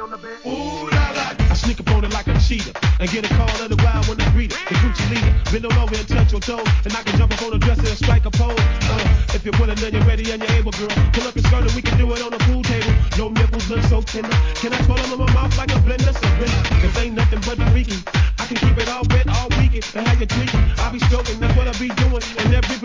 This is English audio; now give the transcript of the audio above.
Ooh la la, I sneak up on it like a cheetah and get a call of the wild when I greet it. The Gucci leader, bend on over and touch your toes, and I can jump up on the dresser and strike a pose. If you're willing, then you're ready and you're able, girl. Pull up your skirt and we can do it on the pool table. Your nipples look so tender. Can I twirl them in my mouth like a blender? Surrender, 'cause ain't nothing but freaky. I can keep it all wet all weekend and have you tweaking. I'll be stroking, that's what I be doing, and every